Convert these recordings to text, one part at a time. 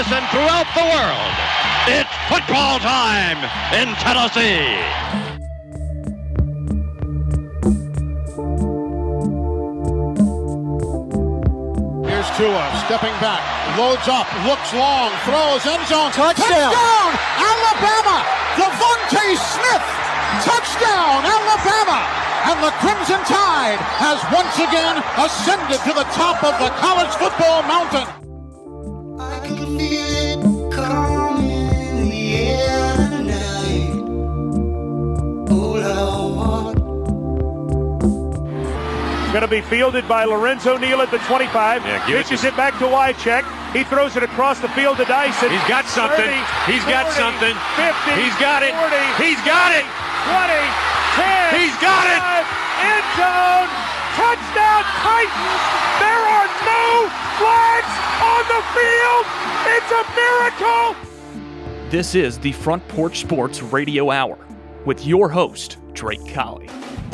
Texas and throughout the world. It's football time in Tennessee. Here's Tua stepping back, loads up, looks long, throws, end zone. Touchdown! Alabama! Devontae Smith! Touchdown, Alabama! And the Crimson Tide has once again ascended to the top of the college football mountain. I can feel it coming in the air tonight. Oh, Lord. Going to be fielded by Lorenzo Neal at the 25. Pitches it back to Wycheck. He throws it across the field to Dyson. He's got something. 30, He's got 40, something. 50. He's got it. 40. He's got it. 20, 10. He's got it. End zone. Touchdown Titans. There are no flags on the field. It's a miracle. This is the Front Porch Sports Radio Hour with your host, Drake Colley.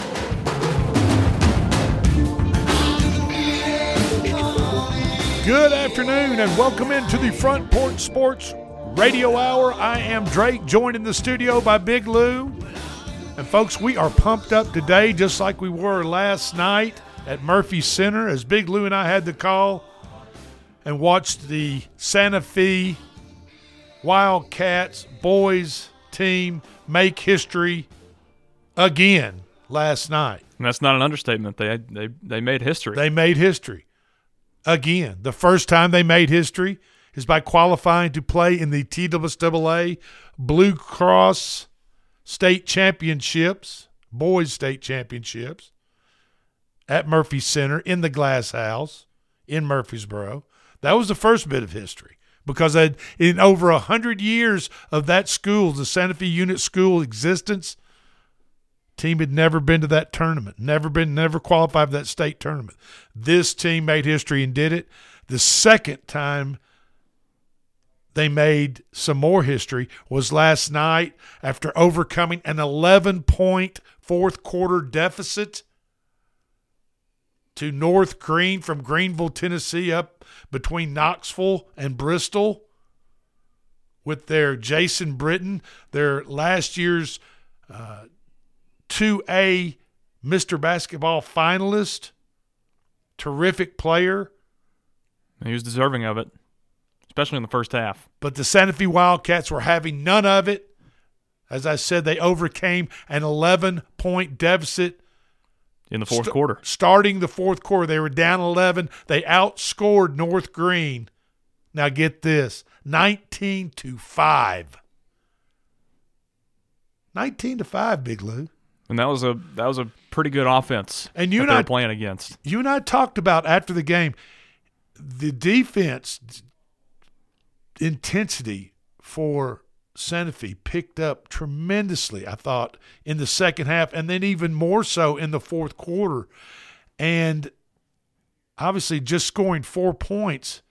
Good afternoon and welcome into the Front Porch Sports Radio Hour. I am Drake, joined in the studio by Big Lou. And folks, we are pumped up today just like we were last night at Murphy Center as Big Lou and I had the call and watched the Santa Fe Wildcats boys team make history again last night. And that's not an understatement. They made history. They made history again. The first time they made history is by qualifying to play in the TSSAA Blue Cross State Championships, boys state championships, at Murphy Center in the Glass House in Murfreesboro. That was the first bit of history because in over 100 years of that school, the Santa Fe Unit School existence, team had never been to that tournament, never qualified for that state tournament. This team made history and did it. The second time they made some more history was last night after overcoming an 11-point fourth quarter deficit to North Green from Greenville, Tennessee, up between Knoxville and Bristol with their Jason Britton, their last year's 2A Mr. Basketball finalist, terrific player. He was deserving of it, especially in the first half. But the Santa Fe Wildcats were having none of it. As I said, they overcame an 11-point deficit in the fourth quarter. Starting the fourth quarter, they were down 11. They outscored North Green. Now get this, 19-5. 19-5, Big Lou. And that was a pretty good offense and that they were playing against. You and I talked about after the game, the defense intensity for Santa Fe picked up tremendously, I thought, in the second half, and then even more so in the fourth quarter. And obviously just scoring 4 points,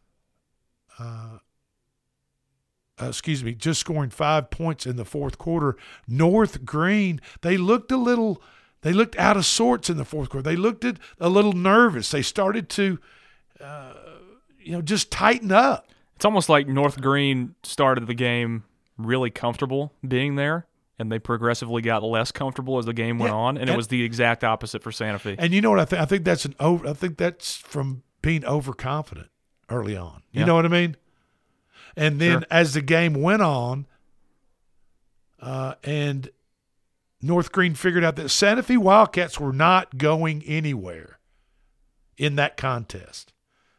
just scoring 5 points in the fourth quarter. North Green, they looked out of sorts in the fourth quarter. They looked a little nervous. They started to, just tighten up. It's almost like North Green started the game really comfortable being there, and they progressively got less comfortable as the game went on, and it was the exact opposite for Santa Fe. And you know what I think? I think that's from being overconfident early on. You know what I mean? And then as the game went on, and North Green figured out that Santa Fe Wildcats were not going anywhere in that contest.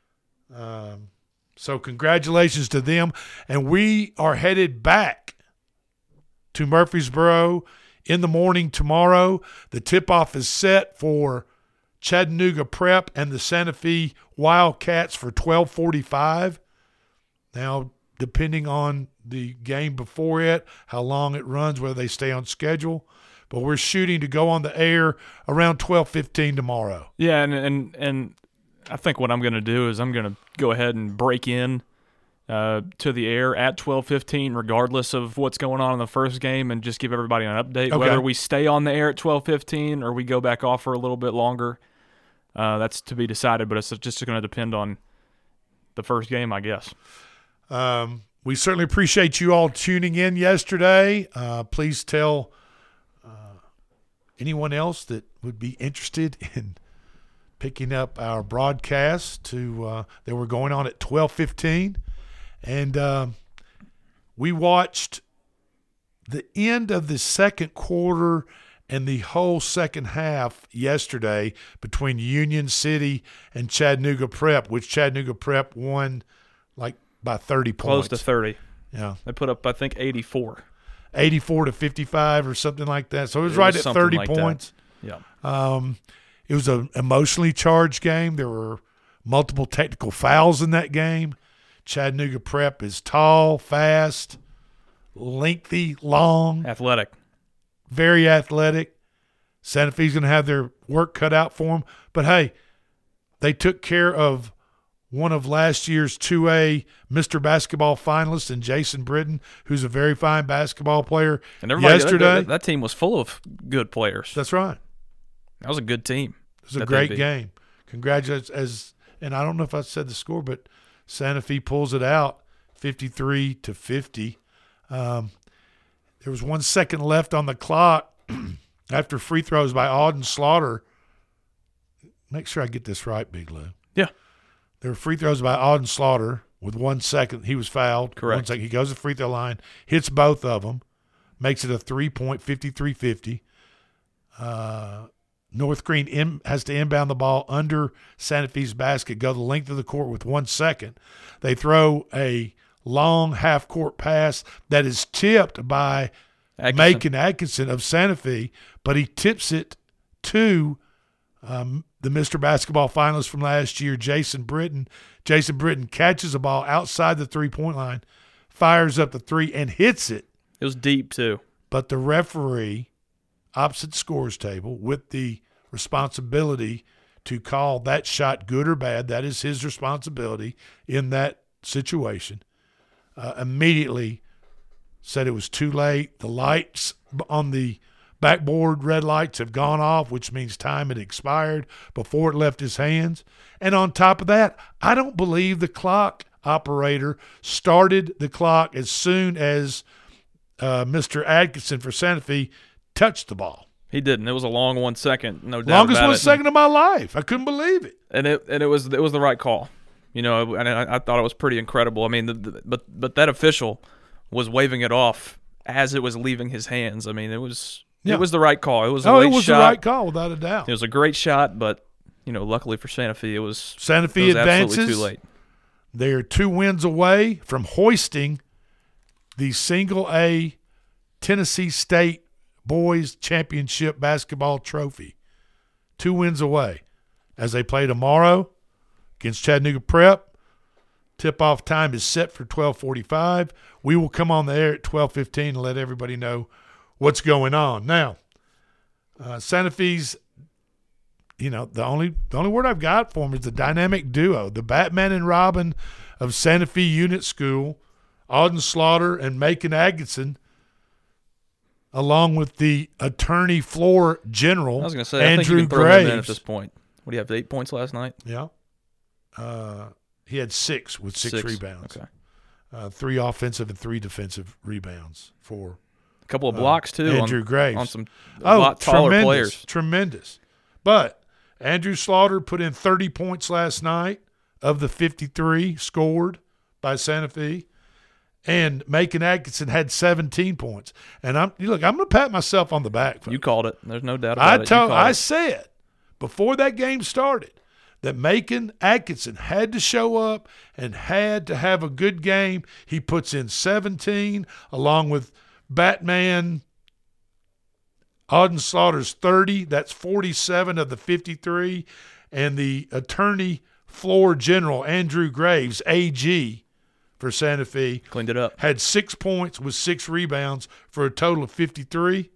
So congratulations to them. And we are headed back to Murfreesboro in the morning tomorrow. The tip-off is set for Chattanooga Prep and the Santa Fe Wildcats for 12:45. Now, depending on the game before it, how long it runs, whether they stay on schedule. But we're shooting to go on the air around 12:15 tomorrow. Yeah, and I think what I'm going to do is I'm going to go ahead and break in to the air at 12:15, regardless of what's going on in the first game, and just give everybody an update. Okay. Whether we stay on the air at 12:15 or we go back off for a little bit longer, that's to be decided. But it's just going to depend on the first game, I guess. We certainly appreciate you all tuning in yesterday. Please tell anyone else that would be interested in picking up our broadcast that were going on at 12:15. And we watched the end of the second quarter and the whole second half yesterday between Union City and Chattanooga Prep, which Chattanooga Prep won like by 30 points. Close to 30. Yeah. They put up, I think, 84. 84 to 55 or something like that. So it was right at 30 like points. That. Yeah. It was an emotionally charged game. There were multiple technical fouls in that game. Chattanooga Prep is tall, fast, lengthy, long. Athletic. Very athletic. Santa Fe's going to have their work cut out for them. But, hey, they took care of one of last year's 2A Mr. Basketball finalists in Jason Britton, who's a very fine basketball player. And everybody, yesterday. That team was full of good players. That's right. That was a good team. It was a great game. Congratulations. And I don't know if I said the score, but Santa Fe pulls it out 53 to 50. There was 1 second left on the clock after free throws by Auden Slaughter. Make sure I get this right, Big Lou. Yeah. There were free throws by Auden Slaughter with 1 second. He was fouled. Correct. 1 second. He goes to the free throw line, hits both of them, makes it a 3-point, 53-50. North Green has to inbound the ball under Santa Fe's basket, go the length of the court with 1 second. They throw a long half-court pass that is tipped by Macon Atkinson of Santa Fe, but he tips it to the Mr. Basketball finalist from last year, Jason Britton. Jason Britton catches the ball outside the three-point line, fires up the three, and hits it. It was deep, too. But the referee, opposite scores table, with the responsibility to call that shot good or bad, that is his responsibility in that situation, immediately said it was too late. The lights on the backboard, red lights, have gone off, which means time had expired before it left his hands. And on top of that, I don't believe the clock operator started the clock as soon as Mr. Atkinson for Santa Fe touched the ball. He didn't. It was a long 1 second, no doubt. Longest about 1 it. second of my life. I couldn't believe it. And it was the right call. You know, and I thought it was pretty incredible. I mean, but that official was waving it off as it was leaving his hands. I mean, it was the right call. It was a late shot. The right call without a doubt. It was a great shot, but you know, luckily for Santa Fe, it was advances. Absolutely too late. They are 2 wins away from hoisting the single A Tennessee State Boys Championship basketball trophy. 2 wins away as they play tomorrow against Chattanooga Prep. Tip-off time is set for 12:45. We will come on the air at 12:15 and let everybody know what's going on. Now, Santa Fe's, you know, the only word I've got for them is the dynamic duo, the Batman and Robin of Santa Fe Unit School, Auden Slaughter and Macon Atkinson, along with the attorney floor general, I was going to say, Andrew I think you can throw Graves. him in at this point. What do you have, 8 points last night? Yeah. He had 6 with 6 rebounds. Okay. 3 offensive and 3 defensive rebounds for A couple of blocks, too. Andrew Graves. On some a lot taller players. Tremendous. But Andrew Slaughter put in 30 points last night of the 53 scored by Santa Fe. And Macon Atkinson had 17 points. And I'm going to pat myself on the back. Folks. You called it. There's no doubt about it. I said before that game started that Macon Atkinson had to show up and had to have a good game. He puts in 17 along with Batman Auden Slaughter's 30. That's 47 of the 53. And the attorney floor general, Andrew Graves, AG, for Santa Fe. Cleaned it up. Had 6 points with 6 rebounds for a total of 53.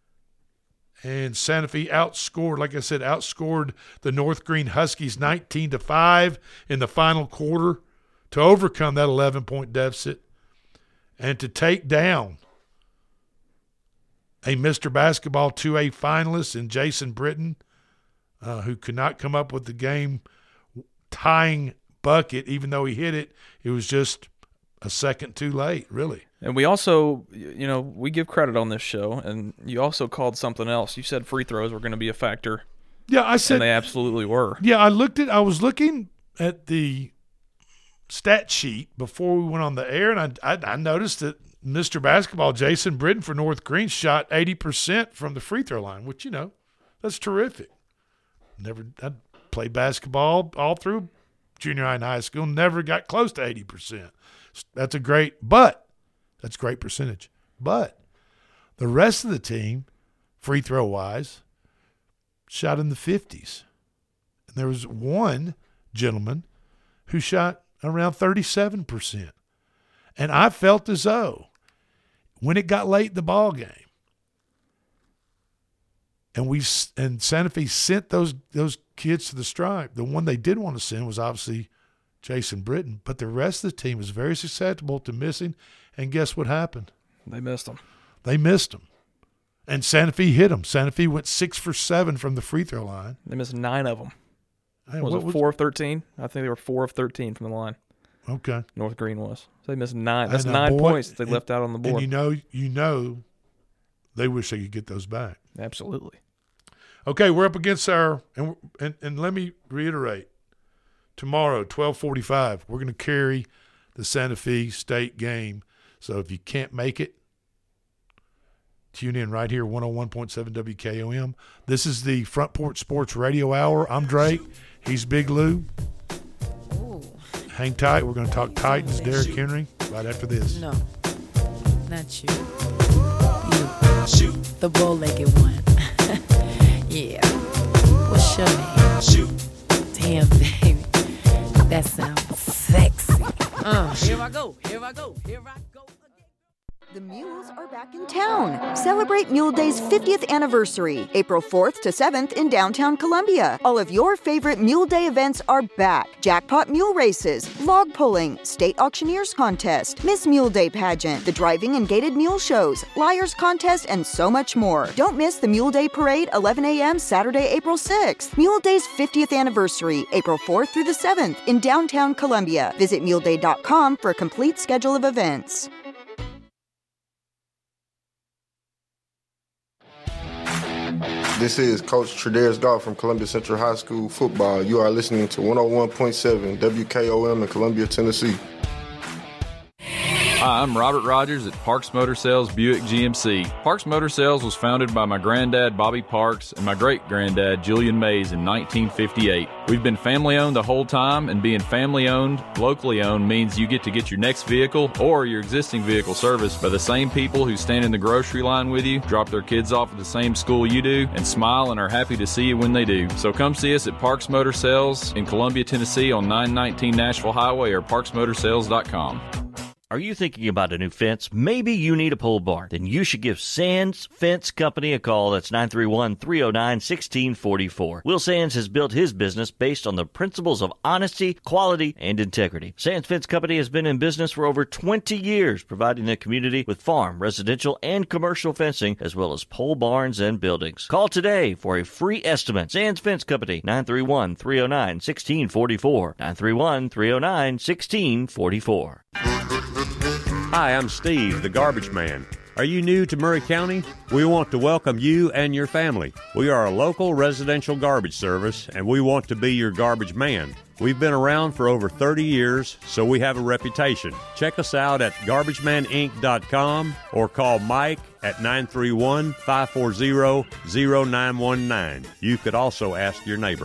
And Santa Fe outscored the North Green Huskies 19-5 in the final quarter to overcome that 11-point deficit and to take down a Mr. Basketball 2A finalist in Jason Britton, who could not come up with the game-tying bucket. Even though he hit it, it was just a second too late, really. And we also, we give credit on this show, and you also called something else. You said free throws were going to be a factor. Yeah, I said. And they absolutely were. Yeah, I was looking at the stat sheet before we went on the air, and I noticed that Mr. Basketball, Jason Britton for North Green, shot 80% from the free throw line, which, that's terrific. I played basketball all through junior high and high school, never got close to 80%. That's great percentage. But the rest of the team, free throw wise, shot in the 50s. And there was one gentleman who shot around 37%. And I felt as though when it got late in the ball game, and Santa Fe sent those kids to the stripe, the one they did want to send was obviously Jason Britton, but the rest of the team was very susceptible to missing. And guess what happened? They missed them. And Santa Fe hit them. Santa Fe went 6 for 7 from the free throw line. They missed 9 of them. Hey, was it 4 of 13? I think they were 4 of 13 from the line. Okay. North Green was. So they missed 9. That's 9 points they left out on the board. And you know they wish they could get those back. Absolutely. Okay, we're up against our and let me reiterate. Tomorrow, 12:45, we're going to carry the Santa Fe State game. So if you can't make it, tune in right here, 101.7 WKOM. This is the Front Porch Sports Radio Hour. I'm Drake. He's Big Lou. Ooh. Hang tight. We're going to talk Titans, Derrick Henry, right after this. No, not you. You, the bow-legged one. Yeah. What's your name? Damn, baby. That sounds sexy. Here I go. The Mules are back in town. Celebrate Mule Day's 50th anniversary, April 4th to 7th in downtown Columbia. All of your favorite Mule Day events are back. Jackpot mule races, log pulling, state auctioneers contest, Miss Mule Day pageant, the driving and gated mule shows, liars contest, and so much more. Don't miss the Mule Day Parade, 11 a.m. Saturday, April 6th. Mule Day's 50th anniversary, April 4th through the 7th in downtown Columbia. Visit muleday.com for a complete schedule of events. This is Coach Tredaris Goff from Columbia Central High School football. You are listening to 101.7 WKOM in Columbia, Tennessee. Hi, I'm Robert Rogers at Parks Motor Sales Buick GMC. Parks Motor Sales was founded by my granddad, Bobby Parks, and my great-granddad, Julian Mays, in 1958. We've been family-owned the whole time, and being family-owned, locally-owned means you get to get your next vehicle or your existing vehicle serviced by the same people who stand in the grocery line with you, drop their kids off at the same school you do, and smile and are happy to see you when they do. So come see us at Parks Motor Sales in Columbia, Tennessee on 919 Nashville Highway or parksmotorsales.com. Are you thinking about a new fence? Maybe you need a pole barn. Then you should give Sands Fence Company a call. That's 931-309-1644. Will Sands has built his business based on the principles of honesty, quality, and integrity. Sands Fence Company has been in business for over 20 years, providing the community with farm, residential, and commercial fencing, as well as pole barns and buildings. Call today for a free estimate. Sands Fence Company, 931-309-1644. 931-309-1644. Hi, I'm Steve, the Garbage Man. Are you new to Murray County? We want to welcome you and your family. We are a local residential garbage service, and we want to be your garbage man. We've been around for over 30 years, so we have a reputation. Check us out at garbagemaninc.com or call Mike at 931-540-0919. You could also ask your neighbor.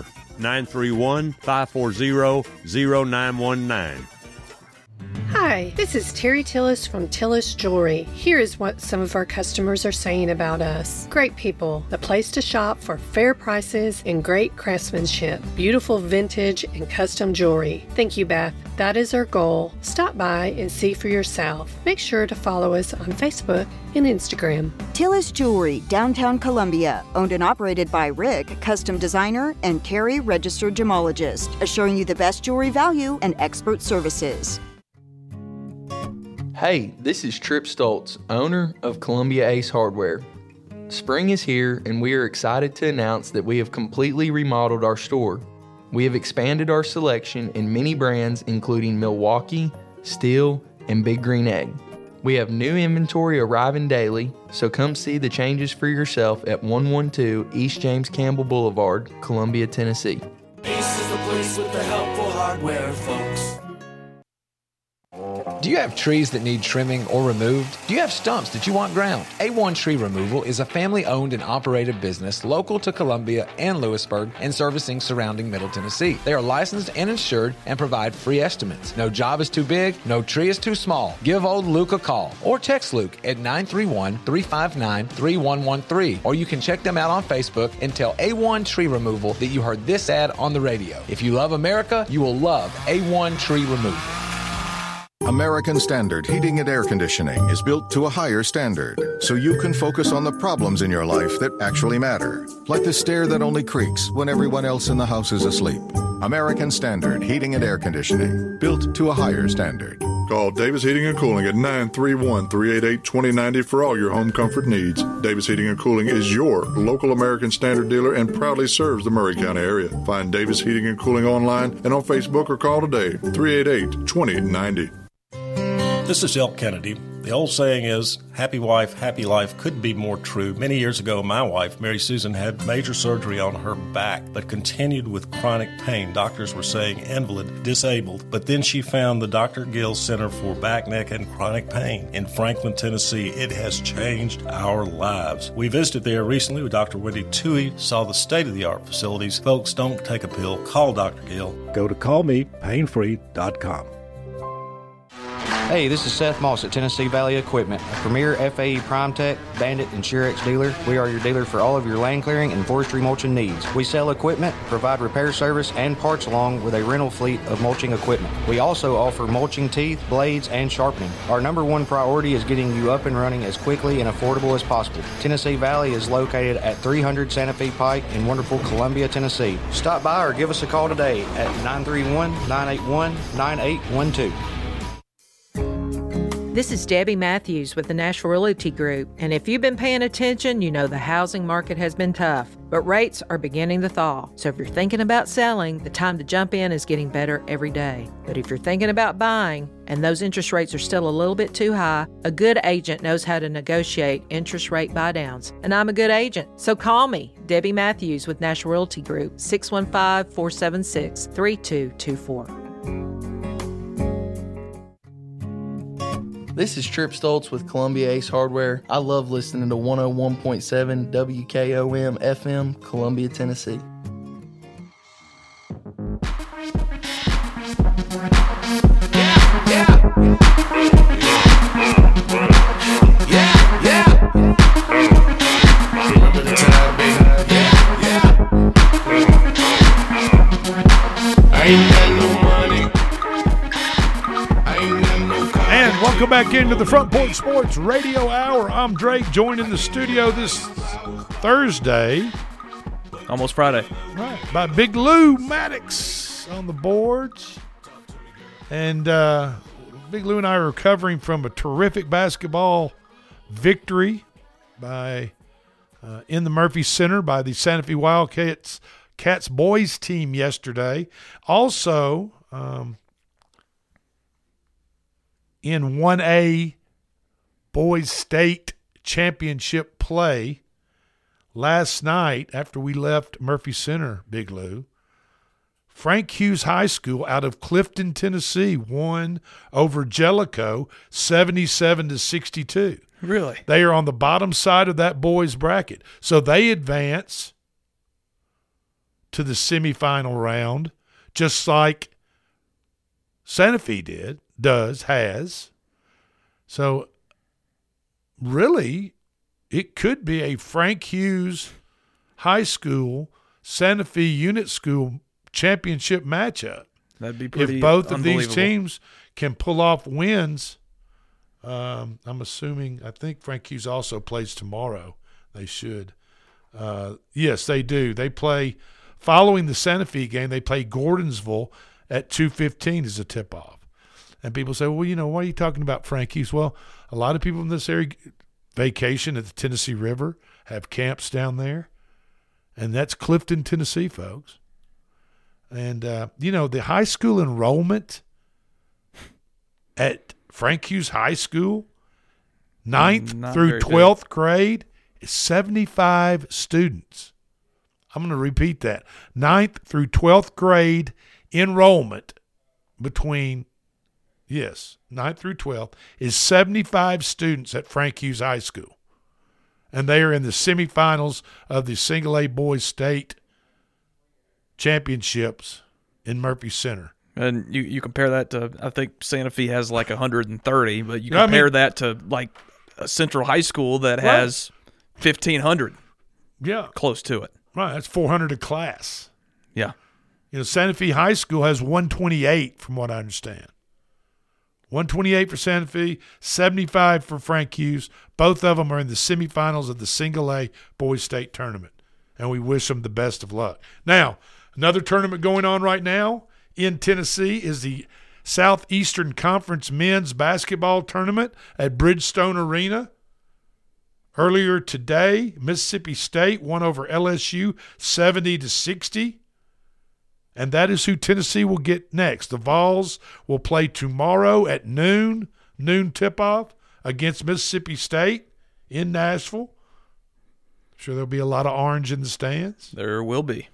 931-540-0919. Hi, this is Terry Tillis from Tillis Jewelry. Here is what some of our customers are saying about us. Great people, the place to shop for fair prices and great craftsmanship, beautiful vintage and custom jewelry. Thank you, Beth. That is our goal. Stop by and see for yourself. Make sure to follow us on Facebook and Instagram. Tillis Jewelry, downtown Columbia, owned and operated by Rick, custom designer, and Carrie, registered gemologist, assuring you the best jewelry value and expert services. Hey, this is Trip Stoltz, owner of Columbia Ace Hardware. Spring is here, and we are excited to announce that we have completely remodeled our store. We have expanded our selection in many brands including Milwaukee, Stihl, and Big Green Egg. We have new inventory arriving daily, so come see the changes for yourself at 112 East James Campbell Boulevard, Columbia, Tennessee. Ace is the place with the helpful hardware, folks. Do you have trees that need trimming or removed? Do you have stumps that you want ground? A1 Tree Removal is a family-owned and operated business local to Columbia and Lewisburg and servicing surrounding Middle Tennessee. They are licensed and insured and provide free estimates. No job is too big, no tree is too small. Give old Luke a call or text Luke at 931-359-3113, or you can check them out on Facebook and tell A1 Tree Removal that you heard this ad on the radio. If you love America, you will love A1 Tree Removal. American Standard Heating and Air Conditioning is built to a higher standard, so you can focus on the problems in your life that actually matter, like the stair that only creaks when everyone else in the house is asleep. American Standard Heating and Air Conditioning, built to a higher standard. Call Davis Heating and Cooling at 931-388-2090 for all your home comfort needs. Davis Heating and Cooling is your local American Standard dealer and proudly serves the Murray County area. Find Davis Heating and Cooling online and on Facebook or call today, 388-2090. This is Elk Kennedy. The old saying is, happy wife, happy life couldn't be more true. Many years ago, my wife, Mary Susan, had major surgery on her back, but continued with chronic pain. Doctors were saying invalid, disabled, but then she found the Dr. Gill Center for Back, Neck, and Chronic Pain in Franklin, Tennessee. It has changed our lives. We visited there recently with Dr. Wendy Toohey, saw the state-of-the-art facilities. Folks, don't take a pill. Call Dr. Gill. Go to callmepainfree.com. Hey, this is Seth Moss at Tennessee Valley Equipment, a premier FAE PrimeTech, Bandit, and Surex dealer. We are your dealer for all of your land clearing and forestry mulching needs. We sell equipment, provide repair service, and parts along with a rental fleet of mulching equipment. We also offer mulching teeth, blades, and sharpening. Our number one priority is getting you up and running as quickly and affordable as possible. Tennessee Valley is located at 300 Santa Fe Pike in wonderful Columbia, Tennessee. Stop by or give us a call today at 931-981-9812. This is Debbie Matthews with the Nashville Realty Group, and if you've been paying attention, you know the housing market has been tough, but rates are beginning to thaw. So if you're thinking about selling, the time to jump in is getting better every day. But if you're thinking about buying, and those interest rates are still a little bit too high, a good agent knows how to negotiate interest rate buydowns, and I'm a good agent. So call me, Debbie Matthews with Nashville Realty Group, 615-476-3224. This is Trip Stoltz with Columbia Ace Hardware. I love listening to 101.7 WKOM FM, Columbia, Tennessee. Welcome back into the Front Porch Sports Radio Hour. I'm Drake, joined in the studio this Thursday. Almost Friday. Right, by Big Lou Maddox on the boards. And Big Lou and I are recovering from a terrific basketball victory by in the Murphy Center by the Santa Fe Wildcats boys team yesterday. Also, in 1A Boys State Championship play last night after we left Murphy Center, Big Lou, Frank Hughes High School out of Clifton, Tennessee won over Jellicoe 77-62. Really? They are on the bottom side of that boys bracket. So they advance to the semifinal round just like Santa Fe has. So really, it could be a Frank Hughes High School Santa Fe Unit School championship matchup. That'd be pretty if both of these teams can pull off wins. I'm assuming, I think Frank Hughes also plays tomorrow. They should. Yes, they do. They play, following the Santa Fe game, they play Gordonsville at 2:15 as a tip-off. And people say, well, you know, why are you talking about Frank Hughes? Well, a lot of people in this area vacation at the Tennessee River, have camps down there. And that's Clifton, Tennessee, folks. And, you know, the high school enrollment at Frank Hughes High School, 9th Not through very 12th grade, is 75 students. I'm going to repeat that. 9th through 12th grade enrollment between, 9th through 12th is 75 students at Frank Hughes High School. And they are in the semifinals of the Single A Boys State Championships in Murphy Center. And you compare that to, I think Santa Fe has like 130, but you compare that to like a Central High School that has 1,500. Yeah. Close to it. Right, that's 400 a class. Yeah. Santa Fe High School has 128 from what I understand. 128 for Santa Fe, 75 for Frank Hughes. Both of them are in the semifinals of the Single A Boys State Tournament, and we wish them the best of luck. Now, another tournament going on right now in Tennessee is the Southeastern Conference Men's Basketball Tournament at Bridgestone Arena. Earlier today, Mississippi State won over LSU 70-60. And that is who Tennessee will get next. The Vols will play tomorrow at noon tip-off against Mississippi State in Nashville. Sure there'll be a lot of orange in the stands. There will be.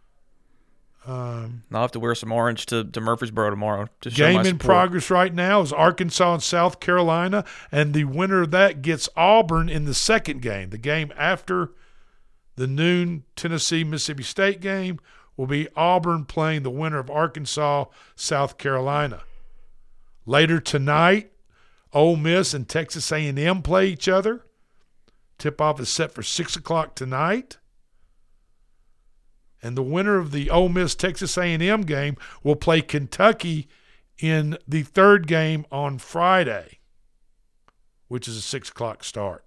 I'll have to wear some orange to Murfreesboro tomorrow to show Game my in support. progress right now is Arkansas and South Carolina, and the winner of that gets Auburn in the second game. The game after the noon Tennessee-Mississippi State game will be Auburn playing the winner of Arkansas-South Carolina. Later tonight, Ole Miss and Texas A&M play each other. Tip-off is set for 6 o'clock tonight. And the winner of the Ole Miss-Texas A&M game will play Kentucky in the third game on Friday, which is a 6 o'clock start.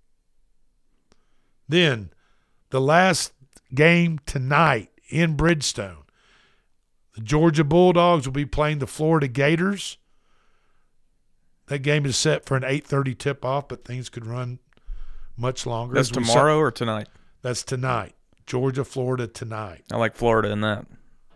Then the last game tonight in Bridgestone, the Georgia Bulldogs will be playing the Florida Gators. That game is set for an 8:30 tip-off, but things could run much longer. That's tomorrow or tonight? That's tonight. Georgia, Florida tonight. I like Florida in that.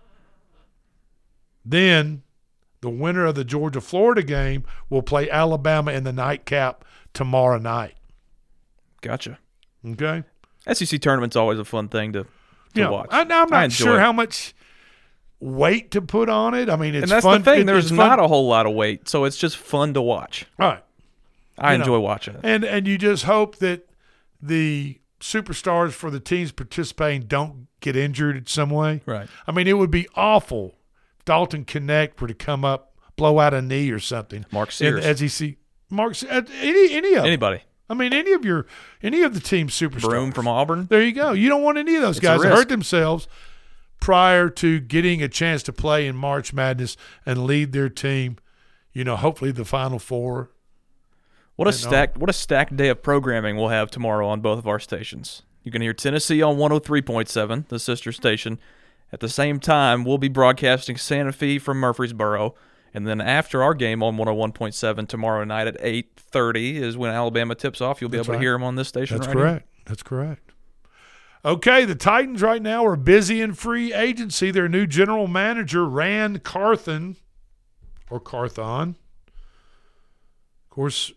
Then the winner of the Georgia-Florida game will play Alabama in the nightcap tomorrow night. Gotcha. Okay. SEC tournament's always a fun thing to watch. I'm not sure how much weight to put on it. I mean, it's and that's fun. the thing. There's not a whole lot of weight, so it's just fun to watch. All right. I enjoy watching it. And you just hope that the superstars for the teams participating don't get injured in some way. Right. I mean, it would be awful if Dalton Connect were to come up, blow out a knee or something. Mark Sears. In the SEC. Any of them. Anybody. I mean, any of the team superstars. Broom from Auburn. There you go. You don't want any of those guys to hurt themselves prior to getting a chance to play in March Madness and lead their team, hopefully the Final Four. What a stacked day of programming we'll have tomorrow on both of our stations. You can hear Tennessee on 103.7, the sister station. At the same time, we'll be broadcasting Santa Fe from Murfreesboro. And then after our game on 101.7 tomorrow night at 8:30 is when Alabama tips off. You'll be able to hear them on this station. That's right correct. here. That's correct. Okay, the Titans right now are busy in free agency. Their new general manager, Rand Carthon, or Carthon. Of course,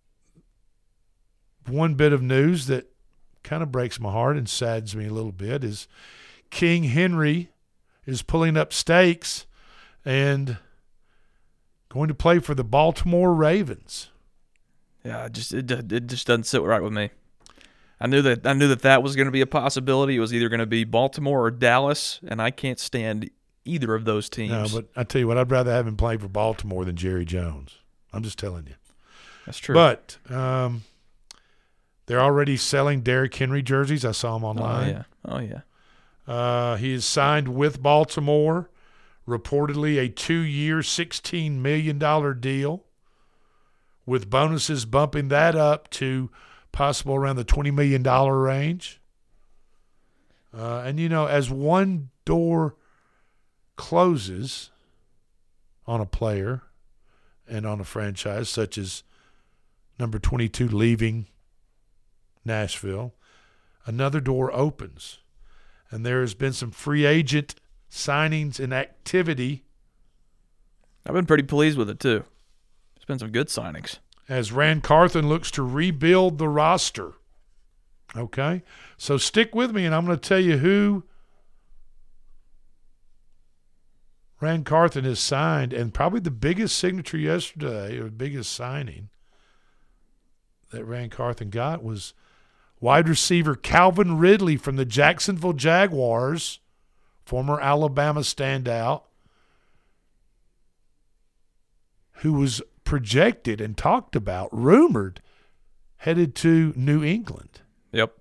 one bit of news that kind of breaks my heart and saddens me a little bit is King Henry is pulling up stakes and going to play for the Baltimore Ravens. Yeah, it just doesn't sit right with me. I knew that was going to be a possibility. It was either going to be Baltimore or Dallas, and I can't stand either of those teams. No, but I tell you what, I'd rather have him play for Baltimore than Jerry Jones. I'm just telling you. That's true. But they're already selling Derrick Henry jerseys. I saw them online. Oh, yeah. He is signed with Baltimore, reportedly a 2-year, $16 million deal, with bonuses bumping that up to possible around the $20 million range. And, as one door closes on a player and on a franchise, such as number 22 leaving Nashville, another door opens. And there has been some free agent signings and activity. I've been pretty pleased with it, too. It's been some good signings. As Rand Carthen looks to rebuild the roster. Okay? So stick with me, and I'm going to tell you who Rand Carthen has signed, and probably the biggest signature yesterday, or biggest signing that Rand Carthen got was wide receiver Calvin Ridley from the Jacksonville Jaguars, former Alabama standout, who was projected and talked about, rumored, headed to New England. Yep.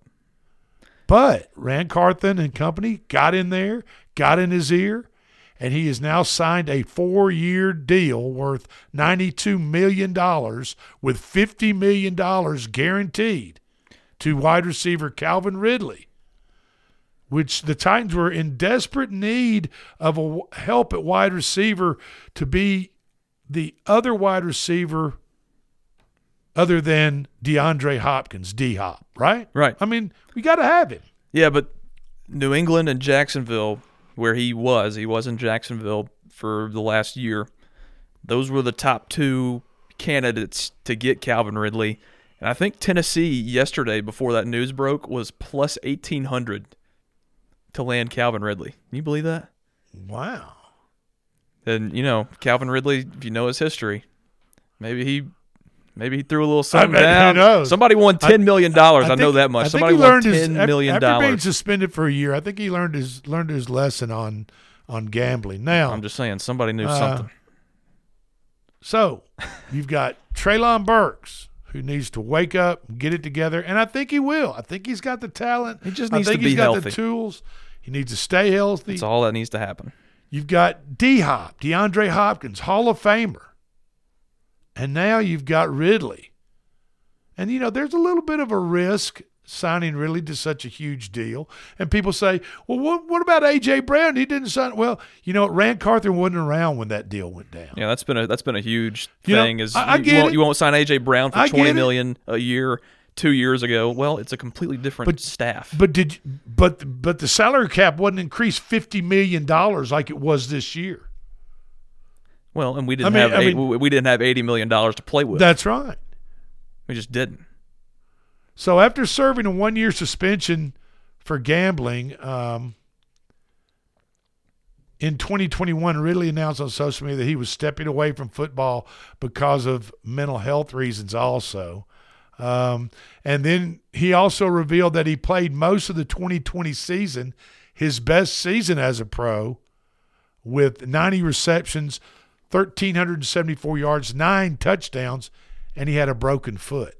But Rand Carthen and company got in there, got in his ear, and he has now signed a 4-year deal worth $92 million with $50 million guaranteed to wide receiver Calvin Ridley, which the Titans were in desperate need of help at wide receiver to be the other wide receiver other than DeAndre Hopkins, D-Hop, right? Right. I mean, we got to have it. Yeah, but New England and Jacksonville, where he was in Jacksonville for the last year, those were the top two candidates to get Calvin Ridley. And I think Tennessee yesterday, before that news broke, was plus 1,800 to land Calvin Ridley. Can you believe that? Wow. And, Calvin Ridley, if you know his history, maybe he threw a little something down. Who knows? Somebody won $10 million. I know that much. Somebody won $10 million. After being suspended for a year, I think he learned his lesson on gambling. Now, I'm just saying, somebody knew something. So, you've got Treylon Burks, who needs to wake up and get it together, and I think he will. I think he's got the talent. He just needs to be he's got healthy. The tools. He needs to stay healthy. That's all that needs to happen. You've got D-Hop, DeAndre Hopkins, Hall of Famer. And now you've got Ridley. And, there's a little bit of a risk signing Ridley to such a huge deal. And people say, well, what about A.J. Brown? He didn't sign. Well, Rand Carthen wasn't around when that deal went down. Yeah, that's been a huge thing. You won't sign A.J. Brown for $20 million a year 2 years ago. Well, it's a completely different staff. But the salary cap wasn't increased $50 million like it was this year. Well, and we didn't have $80 million to play with. That's right. We just didn't. So after serving a 1-year suspension for gambling, in 2021, Ridley announced on social media that he was stepping away from football because of mental health reasons also. And then he also revealed that he played most of the 2020 season, his best season as a pro, with 90 receptions, 1,374 yards, 9 touchdowns, and he had a broken foot.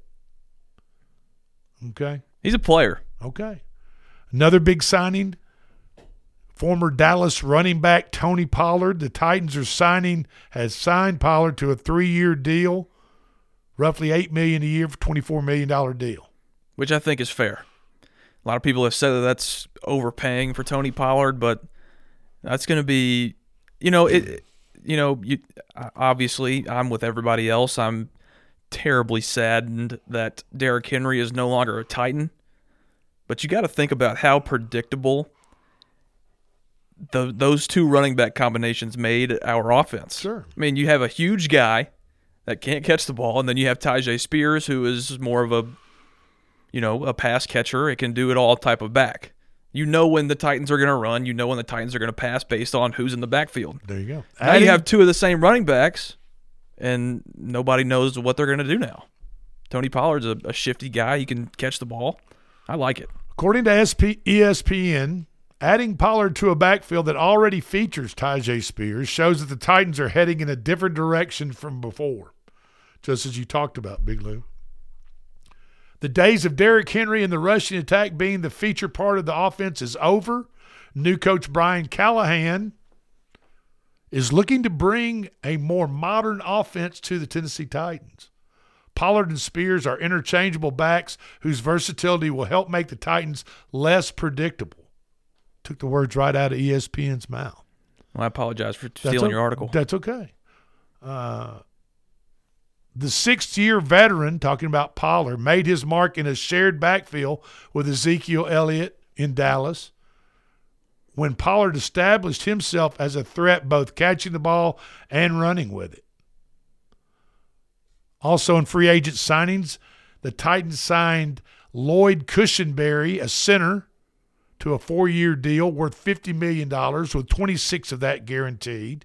Okay? He's a player. Okay. Another big signing, former Dallas running back Tony Pollard. The Titans has signed Pollard to a 3-year deal, roughly $8 million a year for $24 million deal. Which I think is fair. A lot of people have said that that's overpaying for Tony Pollard, but that's going to be, obviously, I'm with everybody else. I'm terribly saddened that Derrick Henry is no longer a Titan. But you got to think about how predictable those two running back combinations made our offense. Sure. I mean, you have a huge guy that can't catch the ball, and then you have Tyjae Spears, who is more of a pass catcher. It can do it all type of back. You know when the Titans are going to run. You know when the Titans are going to pass based on who's in the backfield. There you go. Now you have two of the same running backs, and nobody knows what they're going to do now. Tony Pollard's a shifty guy. He can catch the ball. I like it. According to ESPN, adding Pollard to a backfield that already features Tyjae Spears shows that the Titans are heading in a different direction from before, just as you talked about, Big Lou. The days of Derrick Henry and the rushing attack being the feature part of the offense is over. New coach Brian Callahan is looking to bring a more modern offense to the Tennessee Titans. Pollard and Spears are interchangeable backs whose versatility will help make the Titans less predictable. Took the words right out of ESPN's mouth. Well, I apologize for stealing your article. That's okay. The 6th-year veteran, talking about Pollard, made his mark in a shared backfield with Ezekiel Elliott in Dallas when Pollard established himself as a threat both catching the ball and running with it. Also in free agent signings, the Titans signed Lloyd Cushenberry, a center, to a 4-year deal worth $50 million, with 26 of that guaranteed.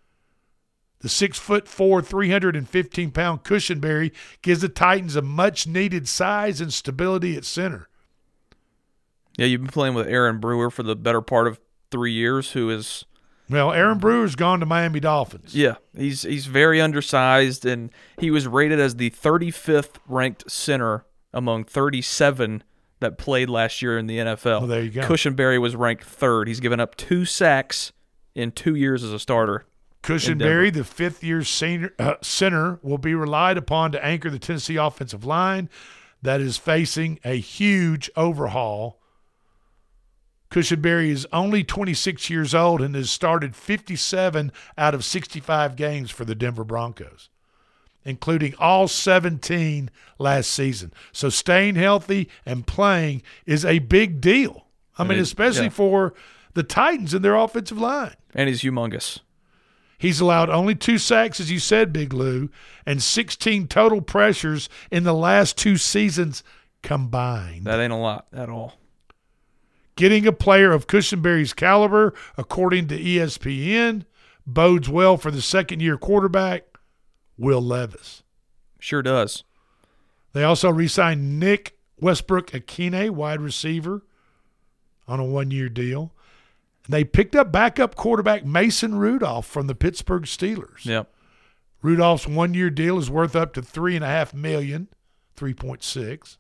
The 6'4", 315-pound Cushenberry gives the Titans a much-needed size and stability at center. Yeah, you've been playing with Aaron Brewer for the better part of 3 years, who is... Well, Aaron Brewer's gone to Miami Dolphins. Yeah, he's very undersized, and he was rated as the 35th ranked center among 37 that played last year in the NFL. Well, there you go. Cushenberry was ranked 3rd. He's given up 2 sacks in 2 years as a starter. Cushenberry, the fifth-year center, will be relied upon to anchor the Tennessee offensive line that is facing a huge overhaul. Cushenberry is only 26 years old and has started 57 out of 65 games for the Denver Broncos, including all 17 last season. So staying healthy and playing is a big deal. I mean, especially for the Titans and their offensive line. And he's humongous. He's allowed only 2 sacks, as you said, Big Lou, and 16 total pressures in the last 2 seasons combined. That ain't a lot at all. Getting a player of Cushenberry's caliber, according to ESPN, bodes well for the second-year quarterback, Will Levis. Sure does. They also re-signed Nick Westbrook-Akine, wide receiver, on a 1-year deal. They picked up backup quarterback Mason Rudolph from the Pittsburgh Steelers. Yep. Rudolph's 1-year deal is worth up to $3.5 million, 3.6.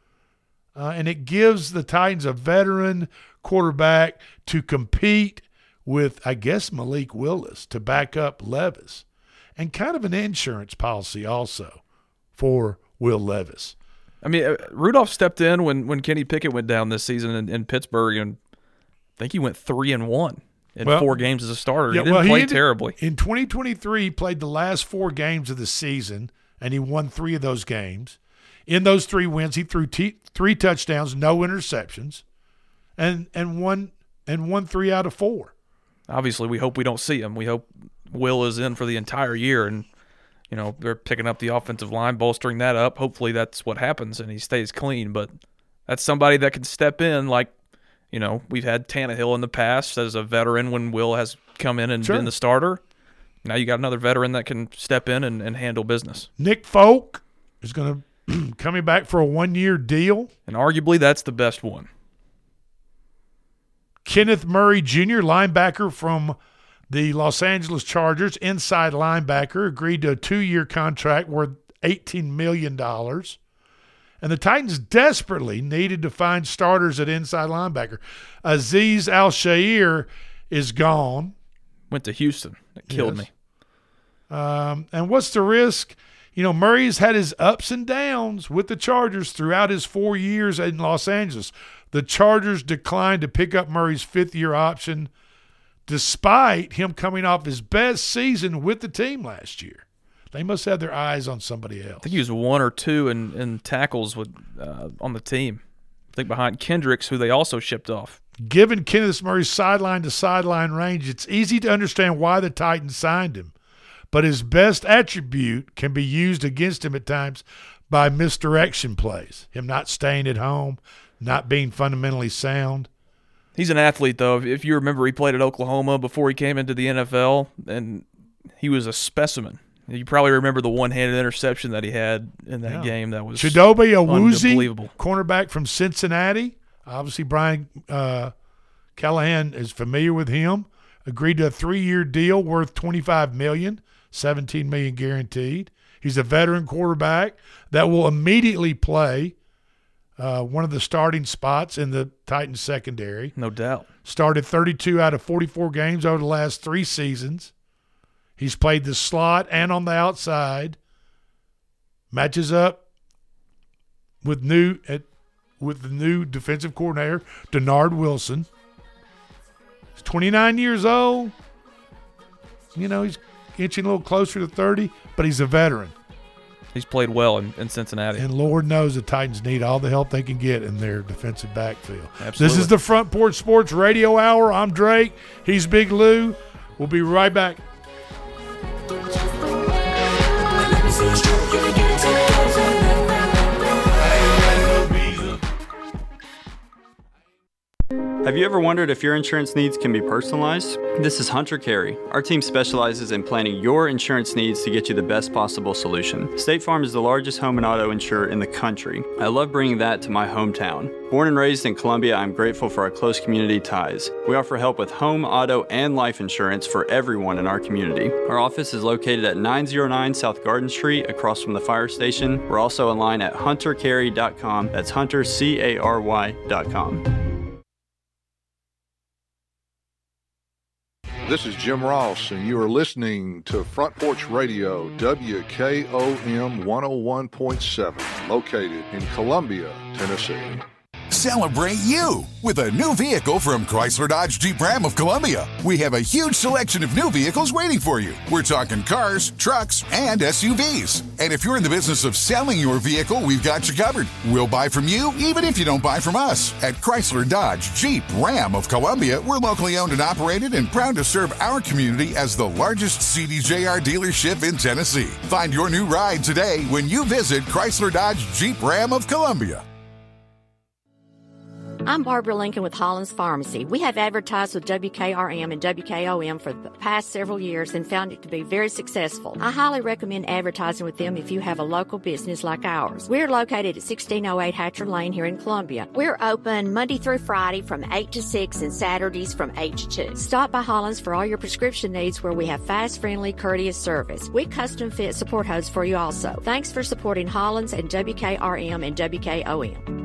And it gives the Titans a veteran quarterback to compete with, I guess, Malik Willis to back up Levis, and kind of an insurance policy also for Will Levis. I mean, Rudolph stepped in when Kenny Pickett went down this season in Pittsburgh, and I think he went 3-1 in 4 games as a starter. Yeah, he didn't play terribly. In 2023, he played the last 4 games of the season, and he won 3 of those games. In those 3 wins, he threw 3 touchdowns, no interceptions, and won 3 out of 4. Obviously, we hope we don't see him. We hope Will is in for the entire year, and they're picking up the offensive line, bolstering that up. Hopefully, that's what happens, and he stays clean. But that's somebody that can step in, like we've had Tannehill in the past as a veteran when Will has come in and been the starter. Now you got another veteran that can step in and handle business. Nick Folk is going to coming back for a 1-year deal. And arguably that's the best one. Kenneth Murray Jr., linebacker from the Los Angeles Chargers, inside linebacker, agreed to a 2-year contract worth $18 million. And the Titans desperately needed to find starters at inside linebacker. Azeez Al-Shaair is gone. Went to Houston. It killed me. And what's the risk? Murray's had his ups and downs with the Chargers throughout his 4 years in Los Angeles. The Chargers declined to pick up Murray's 5th-year option despite him coming off his best season with the team last year. They must have their eyes on somebody else. I think he was 1 or 2 in tackles on the team. I think behind Kendricks, who they also shipped off. Given Kenneth Murray's sideline-to-sideline range, it's easy to understand why the Titans signed him. But his best attribute can be used against him at times by misdirection plays, him not staying at home, not being fundamentally sound. He's an athlete, though. If you remember, he played at Oklahoma before he came into the NFL, and he was a specimen. You probably remember the one-handed interception that he had in that game. That was Chidobe Awuzie, unbelievable. Cornerback from Cincinnati. Obviously, Brian Callahan is familiar with him. Agreed to a 3-year deal worth $25 million. $17 million guaranteed. He's a veteran quarterback that will immediately play one of the starting spots in the Titans secondary. No doubt. Started 32 out of 44 games over the last 3 seasons. He's played the slot and on the outside. Matches up with the new defensive coordinator, Denard Wilson. He's 29 years old. He's inching a little closer to 30, but he's a veteran. He's played well in Cincinnati. And Lord knows the Titans need all the help they can get in their defensive backfield. Absolutely. This is the Front Porch Sports Radio Hour. I'm Drake. He's Big Lou. We'll be right back. Let me see you stroke your Have you ever wondered if your insurance needs can be personalized? This is Hunter Carey. Our team specializes in planning your insurance needs to get you the best possible solution. State Farm is the largest home and auto insurer in the country. I love bringing that to my hometown. Born and raised in Columbia, I'm grateful for our close community ties. We offer help with home, auto, and life insurance for everyone in our community. Our office is located at 909 South Garden Street, across from the fire station. We're also online at huntercarey.com. That's huntercary.com. This is Jim Ross, and you are listening to Front Porch Radio, WKOM 101.7, located in Columbia, Tennessee. Celebrate you with a new vehicle from Chrysler Dodge Jeep Ram of Columbia. We have a huge selection of new vehicles waiting for you. We're talking cars, trucks, and SUVs. And if you're in the business of selling your vehicle, we've got you covered. We'll buy from you even if you don't buy from us. At Chrysler Dodge Jeep Ram of Columbia, we're locally owned and operated and proud to serve our community as the largest CDJR dealership in Tennessee. Find your new ride today when you visit Chrysler Dodge Jeep Ram of Columbia. I'm Barbara Lincoln with Hollins Pharmacy. We have advertised with WKRM and WKOM for the past several years and found it to be very successful. I highly recommend advertising with them if you have a local business like ours. We're located at 1608 Hatcher Lane here in Columbia. We're open Monday through Friday from 8 to 6 and Saturdays from 8 to 2. Stop by Hollins for all your prescription needs where we have fast, friendly, courteous service. We custom fit support hose for you also. Thanks for supporting Hollins and WKRM and WKOM.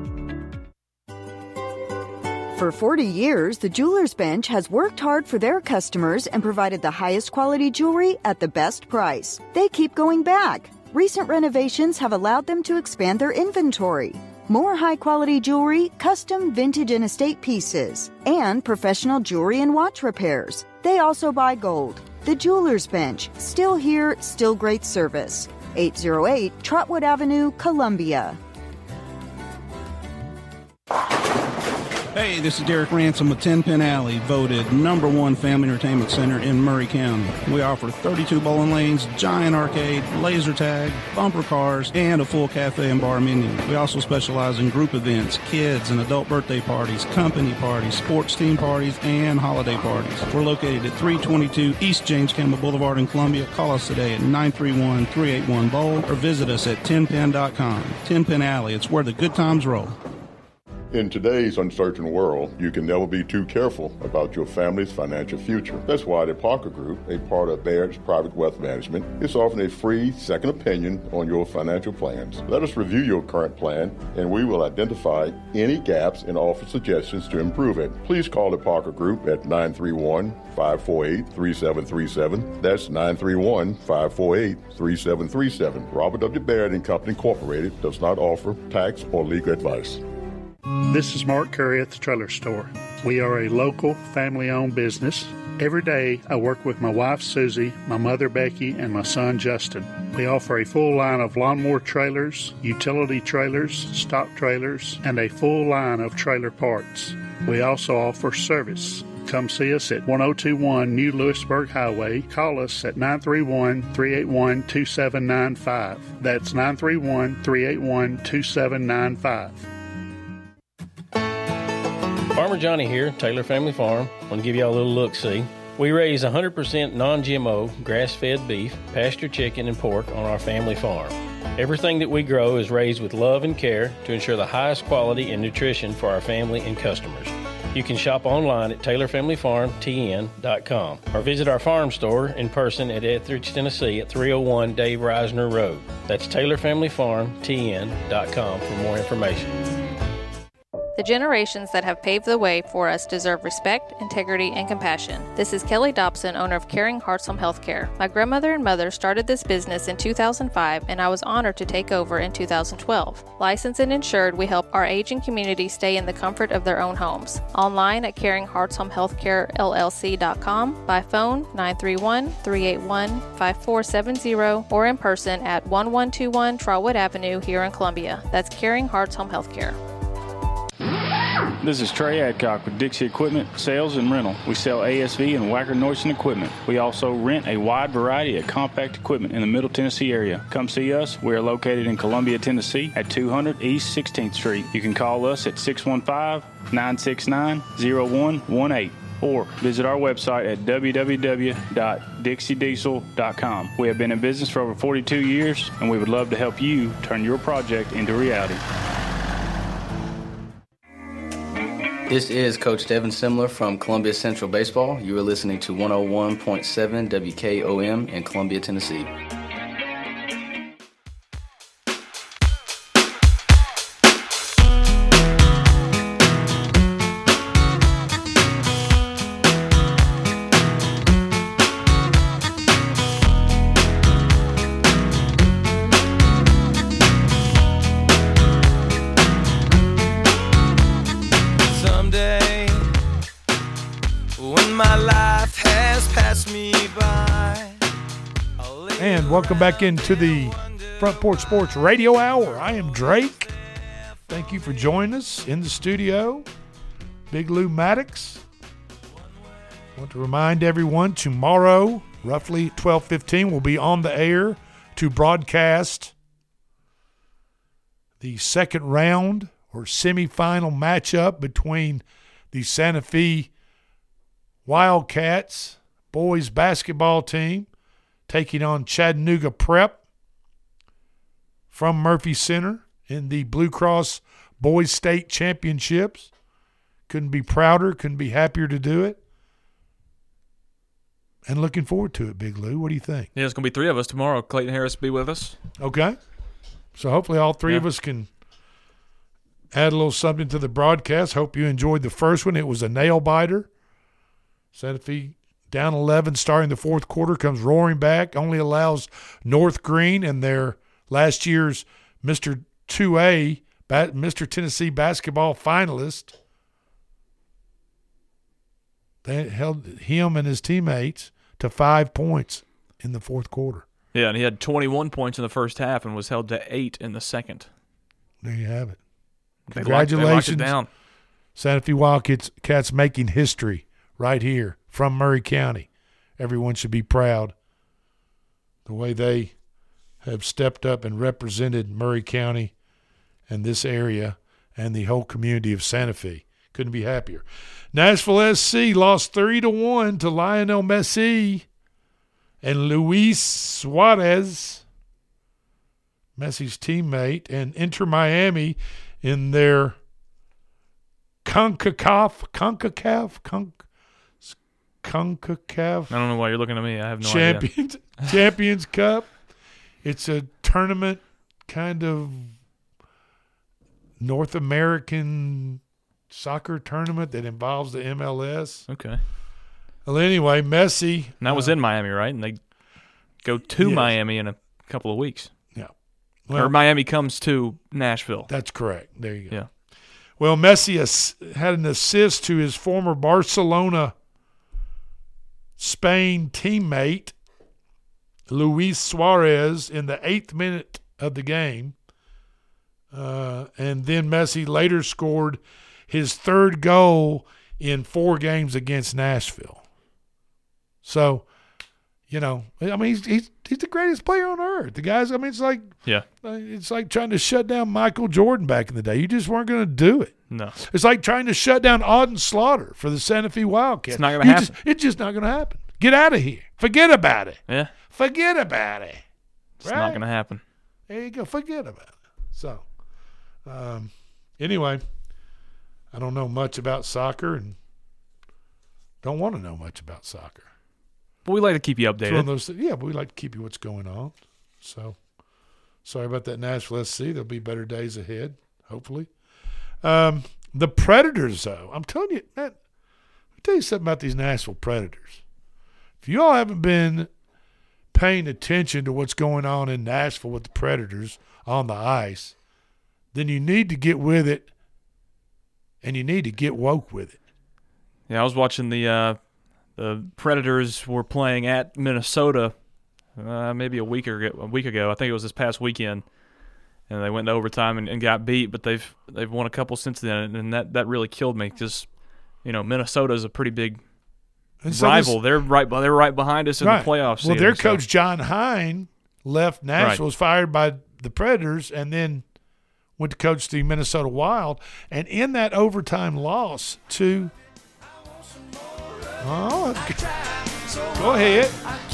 For 40 years, the Jewelers Bench has worked hard for their customers and provided the highest quality jewelry at the best price. They keep going back. Recent renovations have allowed them to expand their inventory. More high-quality jewelry, custom vintage and estate pieces, and professional jewelry and watch repairs. They also buy gold. The Jewelers Bench, still here, still great service. 808 Trotwood Avenue, Columbia. Hey, this is Derek Ransom with 10 Pin Alley, voted #1 family entertainment center in Murray County. We offer 32 bowling lanes, giant arcade, laser tag, bumper cars, and a full cafe and bar menu. We also specialize in group events, kids and adult birthday parties, company parties, sports team parties, and holiday parties. We're located at 322 East James Campbell Boulevard in Columbia. Call us today at 931-381-BOWL or visit us at 10pin.com. 10 Pin Alley, it's where the good times roll. In today's uncertain world, you can never be too careful about your family's financial future. That's why the Parker Group, a part of Baird's Private Wealth Management, is offering a free second opinion on your financial plans. Let us review your current plan, and we will identify any gaps and offer suggestions to improve it. Please call the Parker Group at 931-548-3737. That's 931-548-3737. Robert W. Baird & Company Incorporated does not offer tax or legal advice. This is Mark Curry at the Trailer Store. We are a local, family-owned business. Every day, I work with my wife, Susie, my mother, Becky, and my son, Justin. We offer a full line of lawnmower trailers, utility trailers, stock trailers, and a full line of trailer parts. We also offer service. Come see us at 1021 New Lewisburg Highway. Call us at 931-381-2795. That's 931-381-2795. Farmer Johnny here, Taylor Family Farm. I want to give y'all a little look-see. We raise 100% non-GMO, grass-fed beef, pasture chicken, and pork on our family farm. Everything that we grow is raised with love and care to ensure the highest quality and nutrition for our family and customers. You can shop online at TaylorFamilyFarmTN.com or visit our farm store in person at Etheridge, Tennessee at 301 Dave Reisner Road. That's TaylorFamilyFarmTN.com for more information. The generations that have paved the way for us deserve respect, integrity, and compassion. This is Kelly Dobson, owner of Caring Hearts Home Healthcare. My grandmother and mother started this business in 2005, and I was honored to take over in 2012. Licensed and insured, we help our aging community stay in the comfort of their own homes. Online at CaringHeartsHomeHealthcareLLC.com, by phone 931-381-5470, or in person at 1121 Trotwood Avenue here in Columbia. That's Caring Hearts Home Healthcare. This is Trey Adcock with Dixie Equipment Sales and Rental. We sell ASV and Wacker Neuson equipment. We also rent a wide variety of compact equipment in the Middle Tennessee area. Come see us. We are located in Columbia, Tennessee at 200 East 16th Street. You can call us at 615-969-0118 or visit our website at www.dixiediesel.com. We have been in business for over 42 years, and we would love to help you turn your project into reality. This is Coach Devin Simler from Columbia Central Baseball. You are listening to 101.7 WKOM in Columbia, Tennessee. And welcome back into the Front Porch Sports Radio Hour. I am Drake. Thank you for joining us in the studio. Big Lou Maddox. I want to remind everyone tomorrow, roughly 12:15, we'll be on the air to broadcast the second round or semifinal matchup between the Santa Fe Wildcats boys basketball team taking on Chattanooga Prep from Murphy Center in the Blue Cross Boys State Championships. Couldn't be prouder, couldn't be happier to do it. And looking forward to it, Big Lou. What do you think? Yeah, it's going to be three of us tomorrow. Clayton Harris will be with us. Okay. So hopefully all three of us can add a little something to the broadcast. Hope you enjoyed the first one. It was a nail-biter. Santa Fe down 11 starting the fourth quarter, comes roaring back, only allows North Green and their last year's Mr. 2A, Mr. Tennessee basketball finalist. They held him and his teammates to 5 points in the fourth quarter. Yeah, and he had 21 points in the first half and was held to 8 in the second. There you have it. Congratulations. They locked it down. Santa Fe Wildcats making history right here from Murray County. Everyone should be proud the way they have stepped up and represented Murray County and this area and the whole community of Santa Fe. Couldn't be happier. Nashville SC lost 3-1 to Lionel Messi and Luis Suarez, Messi's teammate, and Inter Miami in their CONCACAF. I don't know why you're looking at me. I have no idea. Champions Cup. It's a tournament, kind of North American soccer tournament that involves the MLS. Okay. Well, anyway, Messi. And that was in Miami, right? And they go to Miami in a couple of weeks. Yeah. Or Miami comes to Nashville. That's correct. There you go. Yeah. Well, Messi had an assist to his former Barcelona Spain teammate, Luis Suarez, in the 8th minute of the game. And then Messi later scored his third goal in 4 games against Nashville. So, you know, I mean, he's the greatest player on earth. The guys, I mean, it's like trying to shut down Michael Jordan back in the day. You just weren't going to do it. No. It's like trying to shut down Auden Slaughter for the Santa Fe Wildcats. It's not going to happen. It's just not going to happen. Get out of here. Forget about it. Yeah. Forget about it. It's not going to happen. There you go. Forget about it. So, anyway, I don't know much about soccer and don't want to know much about soccer. But we like to keep you updated. But we like to keep you what's going on. So, sorry about that Nashville SC. There'll be better days ahead, hopefully. The Predators, though, I'm telling you, man, let me tell you something about these Nashville Predators. If you all haven't been paying attention to what's going on in Nashville with the Predators on the ice, then you need to get with it, and you need to get woke with it. Yeah, I was watching the Predators were playing at Minnesota maybe a week ago. I think it was this past weekend. and they went to overtime and got beat. But they've won a couple since then, and that really killed me because Minnesota's a pretty big rival. They're right behind us in the playoffs. Well, their coach John Hine left Nashville, was fired by the Predators, and then went to coach the Minnesota Wild. And in that overtime loss to go ahead.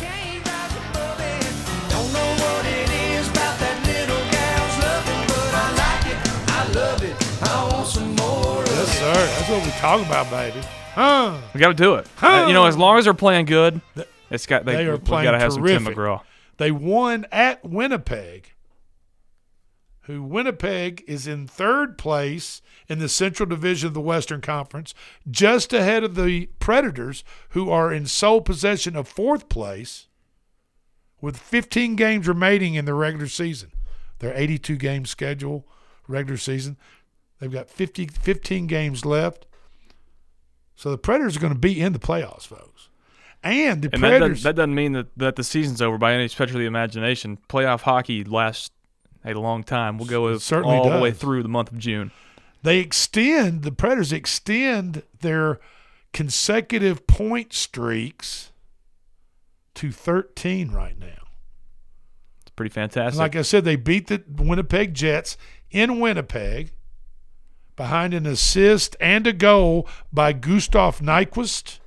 Yes, sir. That's what we talk about, baby. We got to do it. As long as they're playing good, they are playing got to have terrific. some Tim McGraw. They won at Winnipeg, Winnipeg is in third place in the Central Division of the Western Conference, just ahead of the Predators, who are in sole possession of fourth place with 15 games remaining in the regular season. Their 82-game schedule, regular season. They've got 15 games left. So the Predators are going to be in the playoffs, folks. And the Predators – that doesn't mean that the season's over by any stretch of the imagination. Playoff hockey lasts a long time. We'll go all the way through the month of June. The Predators extend their consecutive point streaks to 13 right now. It's pretty fantastic. And like I said, they beat the Winnipeg Jets in Winnipeg behind an assist and a goal by Gustav Nyquist.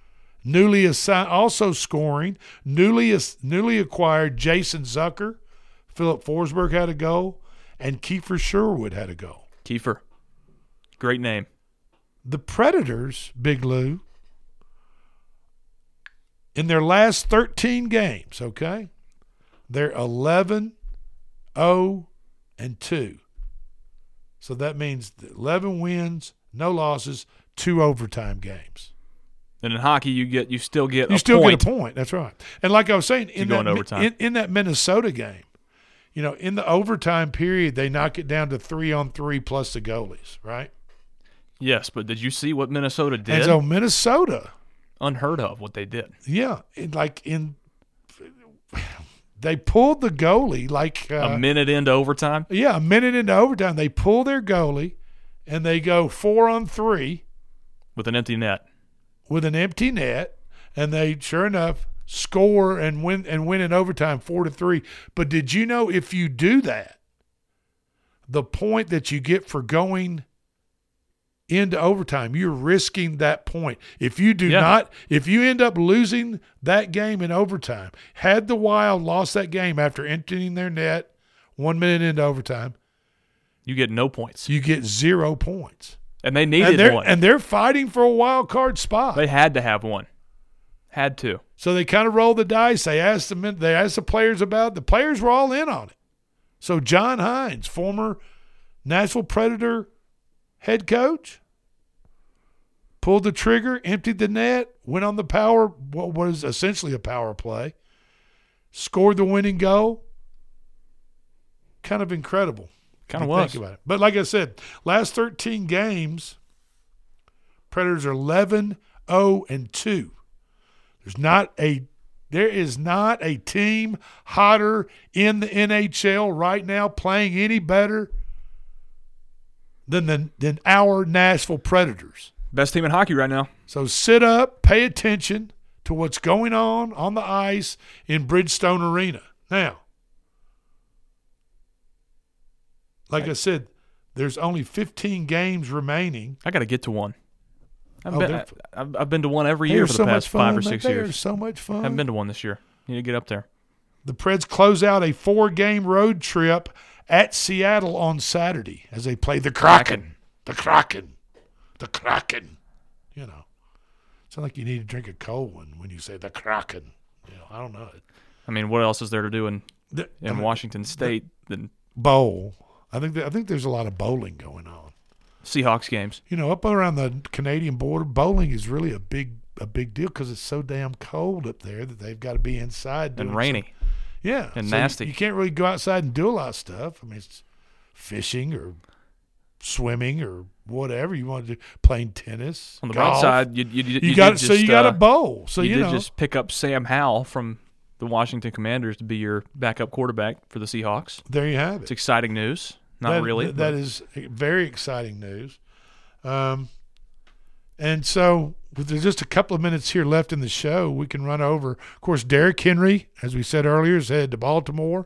Also scoring, newly acquired Jason Zucker. Philip Forsberg had a goal, and Kiefer Sherwood had a goal. Kiefer. Great name. The Predators, Big Lou, in their last 13 games, okay, they're 11-0-2. So that means 11 wins, no losses, 2 overtime games. And in hockey, you still get a point. That's right. And like I was saying, in that Minnesota game, in the overtime period, they knock it down to 3-on-3 plus the goalies, right? Yes, but did you see what Minnesota did? And so Minnesota, unheard of what they did. Yeah, they pulled the goalie a minute into overtime. Yeah, a minute into overtime, they pull their goalie, and they go 4-on-3 with an empty net. And they, sure enough, score and win in overtime 4-3. But did you know if you do that, the point that you get for going into overtime, you're risking that point. If you if you end up losing that game in overtime, had the Wild lost that game after emptying their net 1 minute into overtime, you get no points. You get 0 points. And they needed one. And they're fighting for a wild card spot. They had to have one. Had to. So they kind of rolled the dice. They asked the players about it. The players were all in on it. So John Hines, former Nashville Predator head coach, pulled the trigger, emptied the net, went on what was essentially a power play, scored the winning goal. Kind of incredible. Kind of was. Think about it. But like I said, last 13 games, Predators are 11-0-2. There is not a team hotter in the NHL right now playing any better than our Nashville Predators. Best team in hockey right now. So sit up, pay attention to what's going on the ice in Bridgestone Arena. Now, like I said, there's only 15 games remaining. I got to get to one. I've been to one every year for the past 5 or 6 years. They're so much fun. I haven't been to one this year. Need to get up there. The Preds close out a 4-game road trip at Seattle on Saturday as they play the Kraken. The Kraken. The Kraken. It's not like you need to drink a cold one when you say the Kraken. I don't know. I mean, what else is there to do in Washington State than bowl? I think there's a lot of bowling going on. Seahawks games. Up around the Canadian border, bowling is really a big deal because it's so damn cold up there that they've got to be inside and rainy. Yeah, and so nasty. You can't really go outside and do a lot of stuff. I mean, it's fishing or swimming or whatever you want to do, playing tennis. On the golf. bright side, you got a bowl. So you did just pick up Sam Howell from the Washington Commanders to be your backup quarterback for the Seahawks. There you have it. It's exciting news. Not really. That is very exciting news. And so with just a couple of minutes here left in the show, we can run over. Of course, Derrick Henry, as we said earlier, is headed to Baltimore.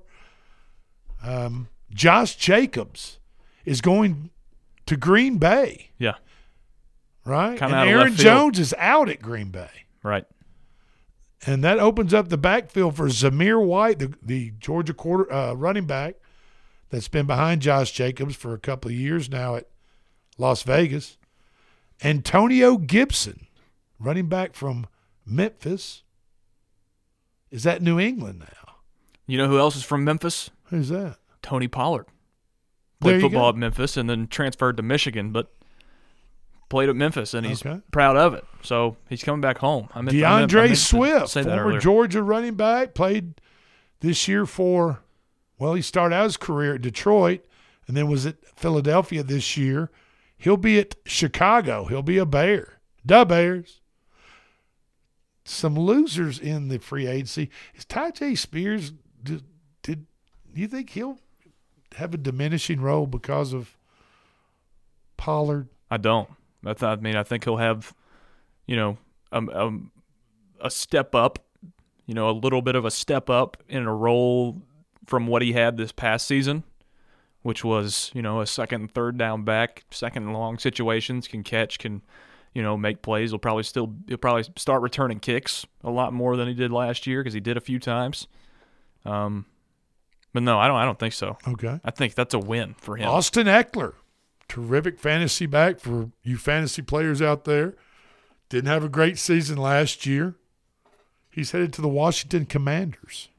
Josh Jacobs is going to Green Bay. Yeah. Right? Kinda and out of Aaron left field. Jones is out at Green Bay. Right. And that opens up the backfield for Zamir White, the Georgia running back that's been behind Josh Jacobs for a couple of years now at Las Vegas. Antonio Gibson, running back from Memphis, is at New England now. You know who else is from Memphis? Who's that? Tony Pollard. There Played you football go. at Memphis and then transferred to Michigan, but played at Memphis, and he's proud of it. So he's coming back home. I meant DeAndre to Swift, say that former earlier. Georgia running back, played this year for, well, he started out his career at Detroit and then was at Philadelphia this year. He'll be at Chicago. He'll be a Bear. Da Bears. Some losers in the free agency. Is Tyjae Spears, did you think he'll have a diminishing role because of Pollard? I don't. I think he'll have, a step up, a little bit of a step up in a role from what he had this past season, which was, a second and third down back, second and long situations, can catch, can, make plays. He'll probably start returning kicks a lot more than he did last year because he did a few times. But no, I don't think so. Okay. I think that's a win for him. Austin Eckler, terrific fantasy back for you fantasy players out there. Didn't have a great season last year. He's headed to the Washington Commanders.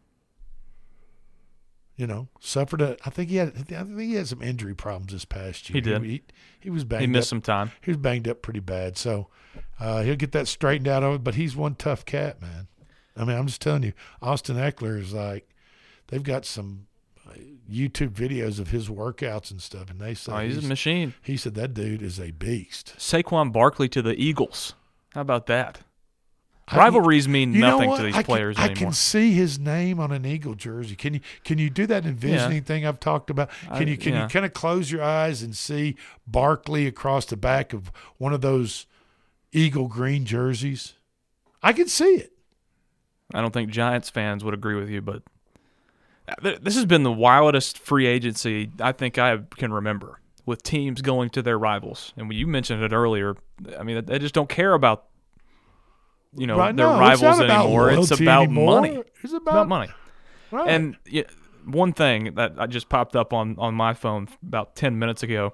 Suffered I think he had some injury problems this past year. He did. He was banged up. He missed some time. He was banged up pretty bad. So he'll get that straightened out. But he's one tough cat, man. I mean, I'm just telling you, Austin Eckler is like, they've got some YouTube videos of his workouts and stuff, and they say he's a machine. He said that dude is a beast. Saquon Barkley to the Eagles. How about that? Rivalries mean nothing to these players anymore. I can see his name on an Eagle jersey. Can you do that envisioning thing I've talked about? Can you kind of close your eyes and see Barkley across the back of one of those Eagle green jerseys? I can see it. I don't think Giants fans would agree with you, but this has been the wildest free agency I think I can remember, with teams going to their rivals. And you mentioned it earlier. I mean, they just don't care about their rivals anymore. It's about money. It's about money. Right. And one thing that I just popped up on my phone about 10 minutes ago,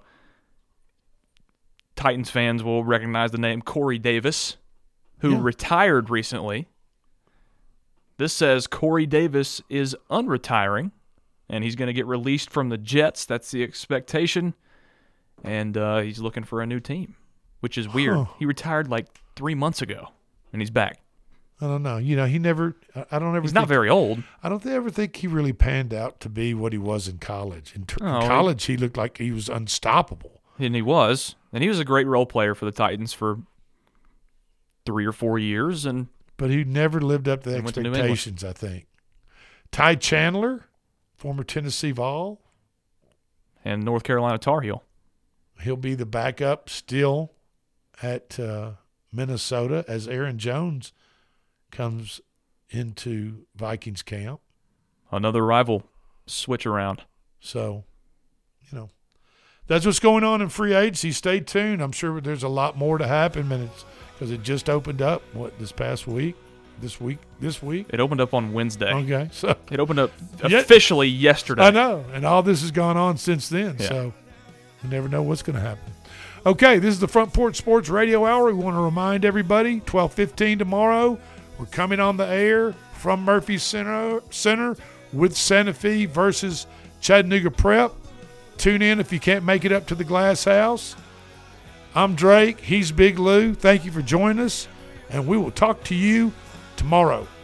Titans fans will recognize the name Corey Davis, who retired recently. This says Corey Davis is unretiring, and he's going to get released from the Jets. That's the expectation. And he's looking for a new team, which is weird. Huh. He retired like 3 months ago. And he's back. I don't know. He never. I don't ever. He's not very old. I don't ever think he really panned out to be what he was in college. In college, he looked like he was unstoppable. And he was. And he was a great role player for the Titans for 3 or 4 years. But he never lived up to the expectations, I think. Ty Chandler, former Tennessee Vol. And North Carolina Tar Heel. He'll be the backup still at Minnesota as Aaron Jones comes into Vikings camp. Another rival switch around. So, that's what's going on in free agency. Stay tuned. I'm sure there's a lot more to happen because it just opened up, this past week? This week? It opened up on Wednesday. Okay. So it opened up officially yesterday. I know. And all this has gone on since then. Yeah. So you never know what's going to happen. Okay, this is the Front Porch Sports Radio Hour. We want to remind everybody, 12:15 tomorrow, we're coming on the air from Murphy Center with Santa Fe versus Chattanooga Prep. Tune in if you can't make it up to the Glass House. I'm Drake. He's Big Lou. Thank you for joining us, and we will talk to you tomorrow.